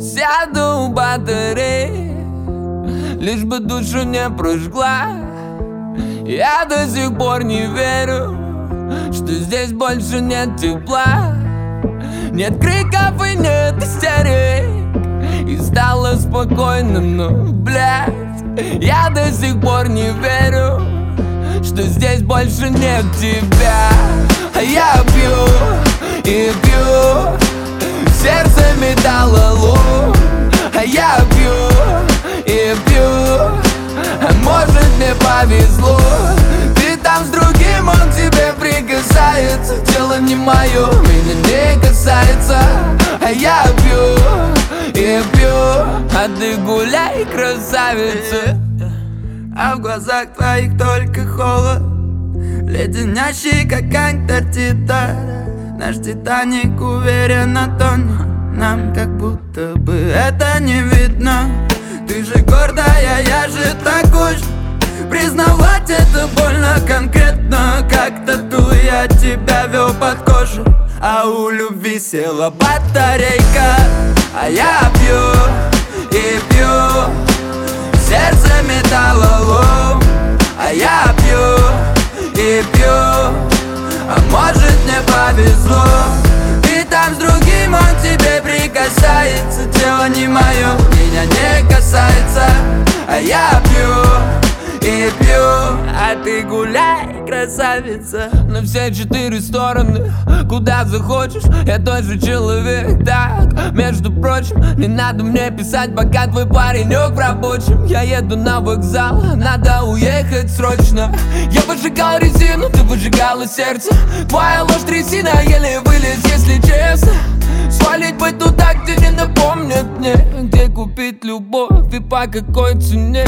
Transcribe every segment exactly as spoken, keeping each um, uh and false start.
Сяду у батареи, лишь бы душу не прожгла. Я до сих пор не верю, что здесь больше нет тепла. Нет криков и нет истерик, и стало спокойно, но, блядь, я до сих пор не верю, что здесь больше нет тебя. А я пью и пью, сердце металлолом. А я пью и пью, а может мне повезло. Ты там с другим, он к тебе прикасается. Дело не мое, меня не касается. А я пью и пью, а ты гуляй, красавица. А в глазах твоих только холод, леденящий, как Антарктида. Наш Титаник уверенно тонет, нам как будто бы это не видно. Ты же гордая, я же такой же. Признавать это больно конкретно, как тату я тебя вел под кожу. А у любви села батарейка. А я пью и пью, сердце металлолом. А я пью и пью, а может мне повезло. Ты там с другим, он к тебе прикасается. Дело не мое, меня не касается. А я пью и пью, а ты гуляй, красавица. На все четыре стороны, куда захочешь, я тот же человек. Так, между прочим, не надо мне писать, пока твой паренек в рабочем. Я еду на вокзал, надо уехать срочно. Я выжигал резину, ты выжигала сердце. Твоя ложь трясина, еле вылез, если честно. Свалить бы туда, где не напомнят мне, где купить любовь и по какой цене.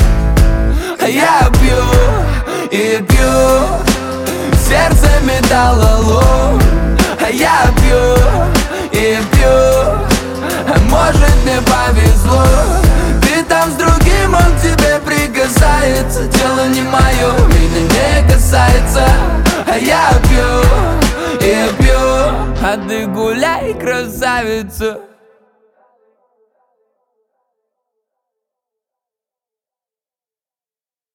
А я пью и пью, сердце металлолом. А я пью и пью, а может мне повезло. Ты там с другим, он к тебе прикасается. Дело не мое, меня не касается. А я пью и пью, а ты гуляй, красавица.